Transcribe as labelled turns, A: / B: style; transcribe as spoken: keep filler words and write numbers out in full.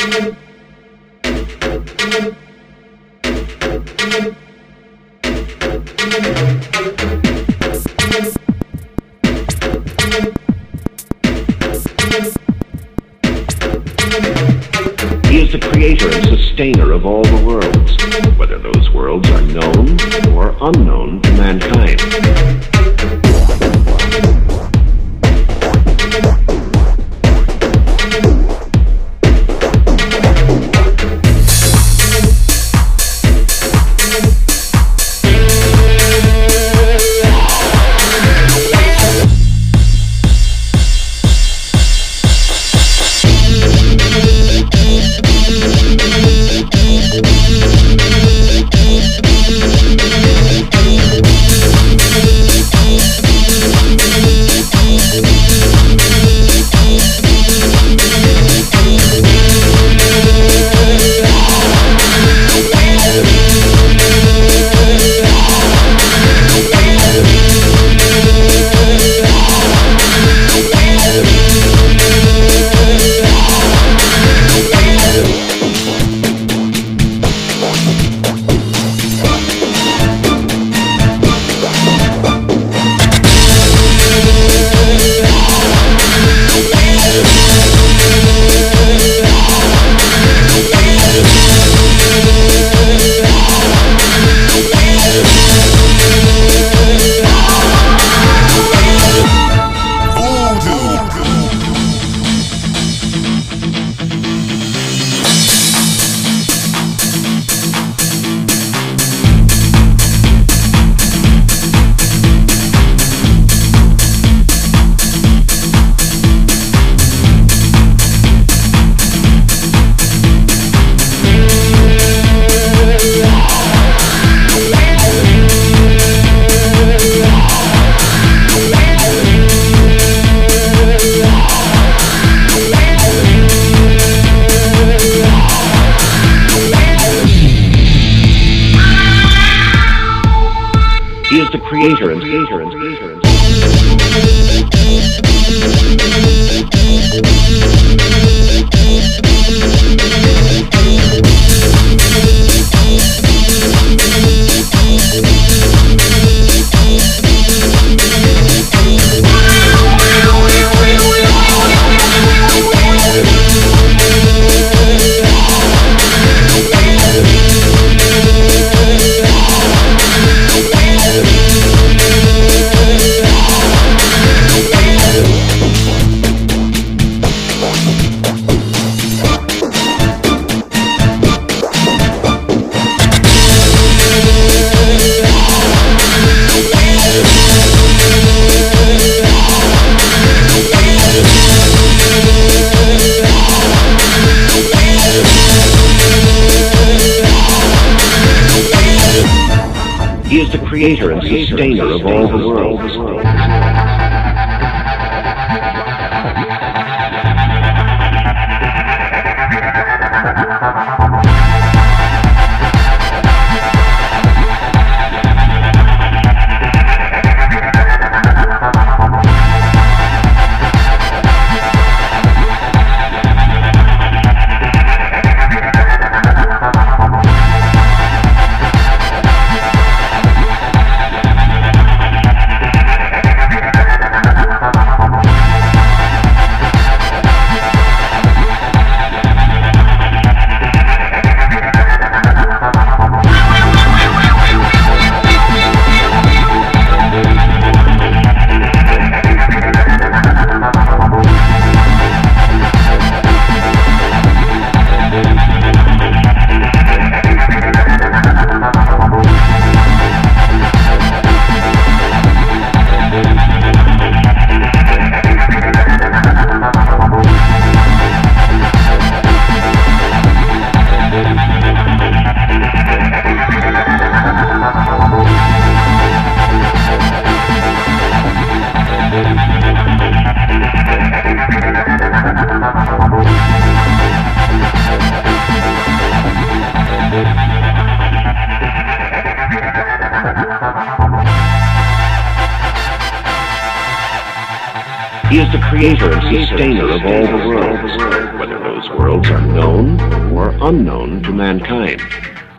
A: He is the creator and sustainer of all the worlds, whether those worlds are known or unknown to mankind. He is the creator and creator and creator and He is the creator and sustainer of all the worlds. He is the creator and sustainer of all the worlds, whether those those worlds are known or unknown to mankind.